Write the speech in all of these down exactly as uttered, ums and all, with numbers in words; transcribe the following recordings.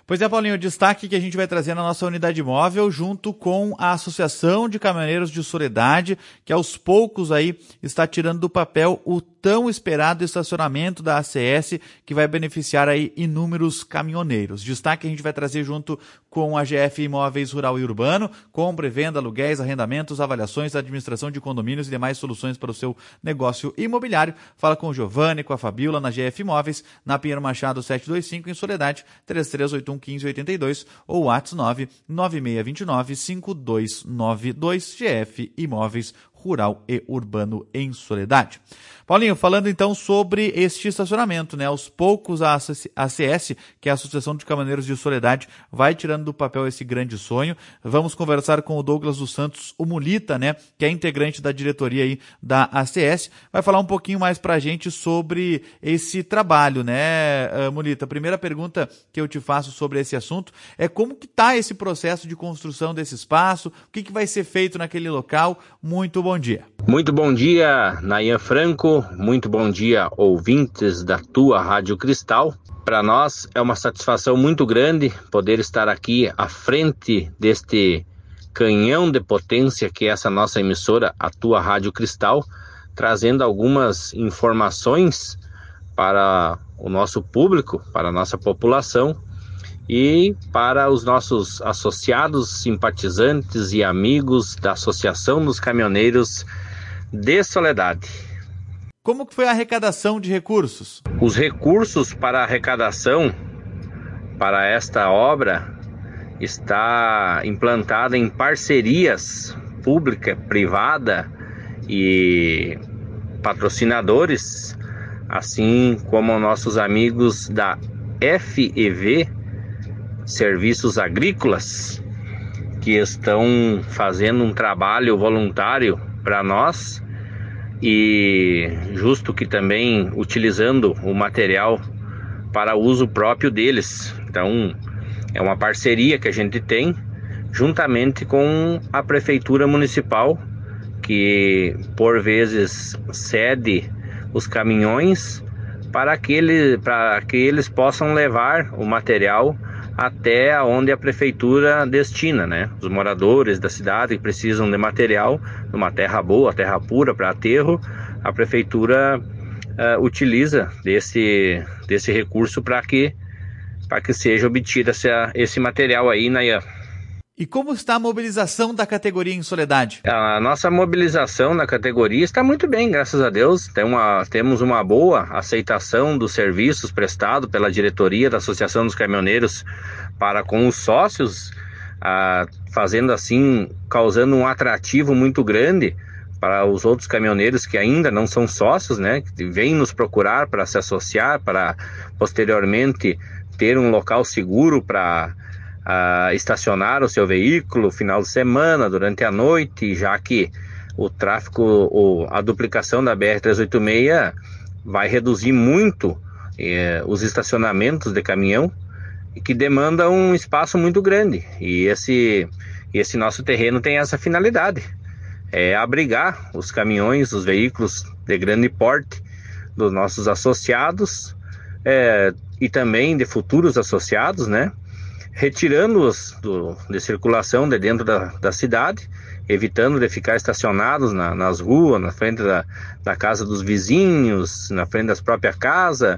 Pois é, Paulinho, o destaque que a gente vai trazer na nossa unidade móvel junto com a Associação de Caminhoneiros de Soledade, que aos poucos aí está tirando do papel o tão esperado estacionamento da A C S, que vai beneficiar aí inúmeros caminhoneiros. Destaque a gente vai trazer junto com a G F Imóveis Rural e Urbano, compra e venda, aluguéis, arrendamentos, avaliações, administração de condomínios e demais soluções para o seu negócio imobiliário. Fala com o Giovanni, com a Fabiola, na G F Imóveis, na Pinheiro Machado setecentos e vinte e cinco, em Soledade, três três oito um, um cinco oito dois ou WhatsApp nove nove seis dois nove, cinco dois nove dois, G F Imóveis Rural e Urbano em Soledade. Paulinho, falando então sobre este estacionamento, né? Aos poucos a A C S, que é a Associação de Caminhoneiros de Soledade, vai tirando do papel esse grande sonho. Vamos conversar com o Douglas dos Santos, o Mulita, né? Que é integrante da diretoria aí da A C S. Vai falar um pouquinho mais pra gente sobre esse trabalho, né, Mulita? A primeira pergunta que eu te faço sobre esse assunto é como que tá esse processo de construção desse espaço, o que que vai ser feito naquele local. Muito bom dia. Muito bom dia, Nayan Franco. Muito bom dia, ouvintes da tua Rádio Cristal. Para nós é uma satisfação muito grande poder estar aqui à frente deste canhão de potência que é essa nossa emissora, a tua Rádio Cristal, trazendo algumas informações para o nosso público, para a nossa população e para os nossos associados, simpatizantes e amigos da Associação dos Caminhoneiros de Soledade. Como que foi a arrecadação de recursos? Os recursos para a arrecadação para esta obra está implantada em parcerias pública, privada e patrocinadores, assim como nossos amigos da F E V, Serviços Agrícolas, que estão fazendo um trabalho voluntário para nós e justo que também utilizando o material para uso próprio deles. Então é uma parceria que a gente tem juntamente com a Prefeitura Municipal, que por vezes cede os caminhões para que, ele, para que eles possam levar o material até onde a prefeitura destina, né? Os moradores da cidade que precisam de material, numa terra boa, terra pura para aterro, a prefeitura uh, utiliza desse, desse recurso para que, para que seja obtido essa, esse material aí, Nayan. E como está a mobilização da categoria em Soledade? A nossa mobilização na categoria está muito bem, graças a Deus. Tem uma, temos uma boa aceitação dos serviços prestados pela diretoria da Associação dos Caminhoneiros para com os sócios, ah, fazendo assim, causando um atrativo muito grande para os outros caminhoneiros que ainda não são sócios, né? Que vêm nos procurar para se associar, para posteriormente ter um local seguro para Uh, estacionar o seu veículo final de semana, durante a noite, já que o tráfego, o, a duplicação da B R trezentos e oitenta e seis vai reduzir muito eh, os estacionamentos de caminhão, que demanda um espaço muito grande, e esse, esse nosso terreno tem essa finalidade, é abrigar os caminhões, os veículos de grande porte dos nossos associados eh, e também de futuros associados, né? Retirando-os do, de circulação de dentro da, da cidade, evitando de ficar estacionados na, nas ruas, na frente da, da casa dos vizinhos, na frente das próprias casas,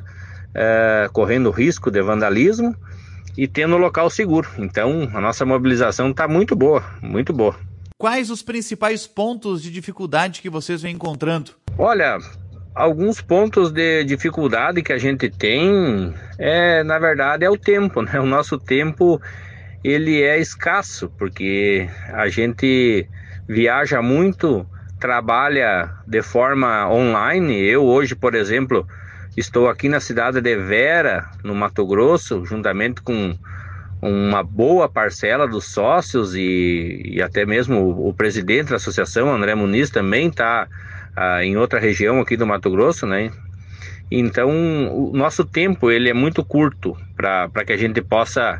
é, correndo risco de vandalismo e tendo o local seguro. Então, a nossa mobilização está muito boa, muito boa. Quais os principais pontos de dificuldade que vocês vêm encontrando? Olha, alguns pontos de dificuldade que a gente tem, é, na verdade, é o tempo, né? O nosso tempo, ele é escasso, porque a gente viaja muito, trabalha de forma online. Eu hoje, por exemplo, estou aqui na cidade de Vera, no Mato Grosso, juntamente com uma boa parcela dos sócios e, e até mesmo o, o presidente da associação, André Muniz, também está ah, em outra região aqui do Mato Grosso, né? Então, o nosso tempo ele é muito curto para para que a gente possa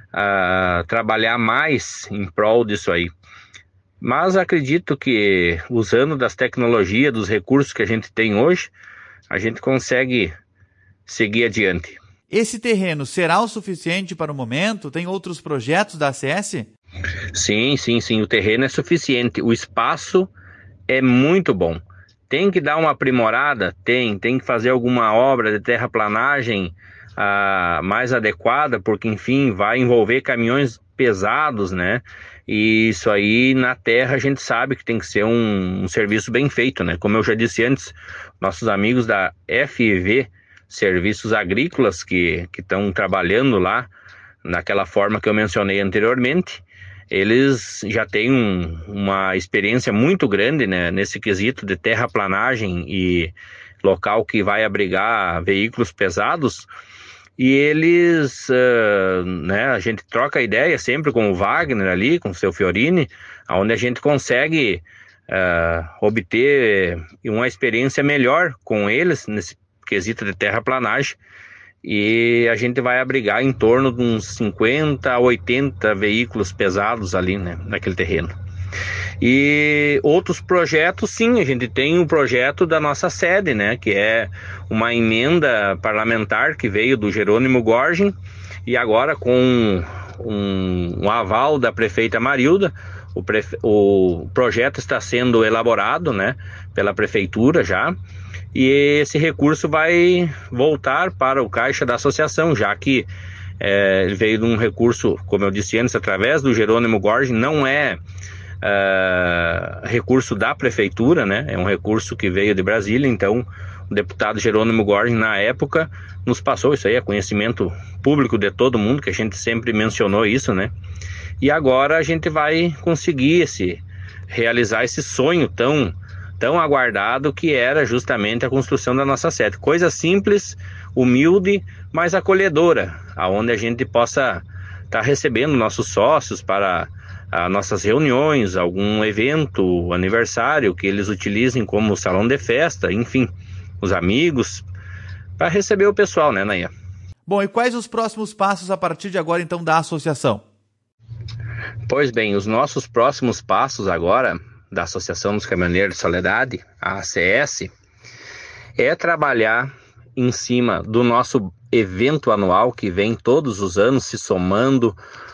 ah, trabalhar mais em prol disso aí. Mas acredito que usando das tecnologias, dos recursos que a gente tem hoje, a gente consegue seguir adiante. Esse terreno será o suficiente para o momento? Tem outros projetos da A C S? Sim, sim, sim. O terreno é suficiente. O espaço é muito bom. Tem que dar uma aprimorada? Tem. Tem que fazer alguma obra de terraplanagem ah, mais adequada, porque, enfim, vai envolver caminhões pesados, né? E isso aí, na terra, a gente sabe que tem que ser um, um serviço bem feito, né? Como eu já disse antes, nossos amigos da F I V, Serviços Agrícolas, que estão trabalhando lá, naquela forma que eu mencionei anteriormente, eles já têm um, uma experiência muito grande, né, nesse quesito de terraplanagem e local que vai abrigar veículos pesados. E eles, uh, né, a gente troca ideia sempre com o Wagner ali, com o seu Fiorini, onde a gente consegue uh, obter uma experiência melhor com eles nesse quesito de terraplanagem. E a gente vai abrigar em torno de uns cinquenta a oitenta veículos pesados ali, né, naquele terreno. E outros projetos, sim, a gente tem um projeto da nossa sede, né, que é uma emenda parlamentar que veio do Jerônimo Gorgin, e agora com um, um aval da prefeita Marilda, o, prefe... o projeto está sendo elaborado, né, pela prefeitura já, e esse recurso vai voltar para o caixa da associação, já que é, ele veio de um recurso, como eu disse antes, através do Jerônimo Gorgin, não é uh, recurso da prefeitura, né? É um recurso que veio de Brasília. Então o deputado Jerônimo Gorgin, na época, nos passou isso aí, é conhecimento público de todo mundo, que a gente sempre mencionou isso, né? E agora a gente vai conseguir esse, realizar esse sonho tão tão aguardado, que era justamente a construção da nossa sede. Coisa simples, humilde, mas acolhedora, aonde a gente possa estar tá recebendo nossos sócios para as nossas reuniões, algum evento, aniversário, que eles utilizem como salão de festa, enfim, os amigos, para receber o pessoal, né, Naia? Bom, e quais os próximos passos a partir de agora, então, da associação? Pois bem, os nossos próximos passos agora da Associação dos Caminhoneiros de Soledade, a A C S, é trabalhar em cima do nosso evento anual, que vem todos os anos se somando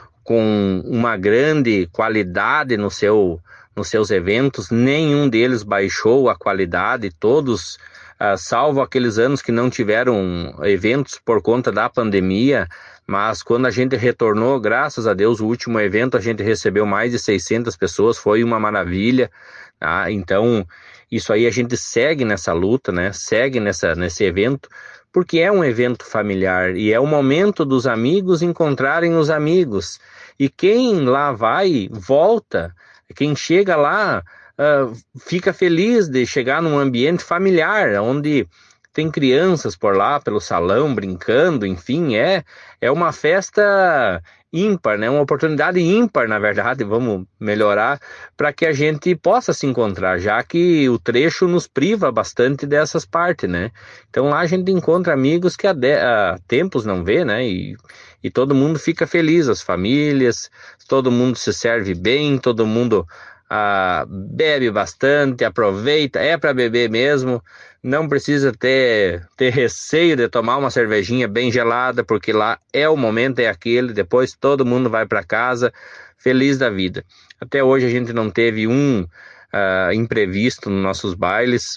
com uma grande qualidade no seu, nos seus eventos. Nenhum deles baixou a qualidade, todos, uh, salvo aqueles anos que não tiveram eventos por conta da pandemia. Mas quando a gente retornou, graças a Deus, o último evento, a gente recebeu mais de seiscentas pessoas, foi uma maravilha, tá? Então, isso aí a gente segue nessa luta, né? Segue nessa, nesse evento, porque é um evento familiar e é o momento dos amigos encontrarem os amigos. E quem lá vai, volta. Quem chega lá, uh, fica feliz de chegar num ambiente familiar, onde tem crianças por lá, pelo salão, brincando, enfim, é, é uma festa ímpar, né? Uma oportunidade ímpar, na verdade, vamos melhorar, para que a gente possa se encontrar, já que o trecho nos priva bastante dessas partes, né? Então lá a gente encontra amigos que há, de, há tempos não vê, né? E, e todo mundo fica feliz, as famílias, todo mundo se serve bem, todo mundo ah, bebe bastante, aproveita, é para beber mesmo. Não precisa ter, ter receio de tomar uma cervejinha bem gelada, porque lá é o momento, é aquele, depois todo mundo vai para casa feliz da vida. Até hoje a gente não teve um uh, imprevisto nos nossos bailes,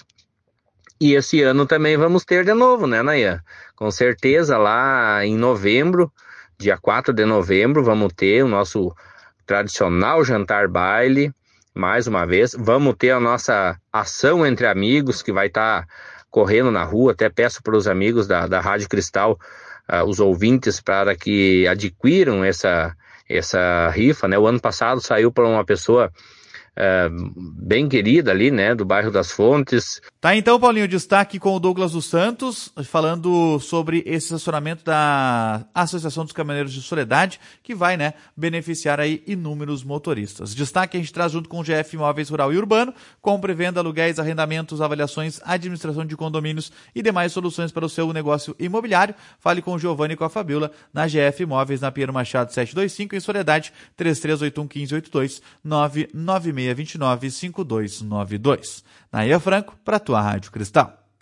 e esse ano também vamos ter de novo, né, Naya? Com certeza lá em novembro, dia quatro de novembro, vamos ter o nosso tradicional jantar baile. Mais uma vez, vamos ter a nossa ação entre amigos, que vai estar tá correndo na rua. Até peço para os amigos da, da Rádio Cristal, uh, os ouvintes, para que adquiram essa, essa rifa, né? O ano passado saiu para uma pessoa uh, bem querida ali, né? Do bairro das Fontes. Tá, então, Paulinho, destaque com o Douglas dos Santos, falando sobre esse estacionamento da Associação dos Caminhoneiros de Soledade, que vai, né, beneficiar aí inúmeros motoristas. Destaque a gente traz junto com o G F Imóveis Rural e Urbano, compra e venda, aluguéis, arrendamentos, avaliações, administração de condomínios e demais soluções para o seu negócio imobiliário. Fale com o Giovanni e com a Fabiola na G F Imóveis, na Pinheiro Machado setecentos e vinte e cinco, em Soledade, três três oito um, um cinco oito dois, nove nove seis dois nove, cinco dois nove dois. Naia Franco, para a tua Rádio Cristal.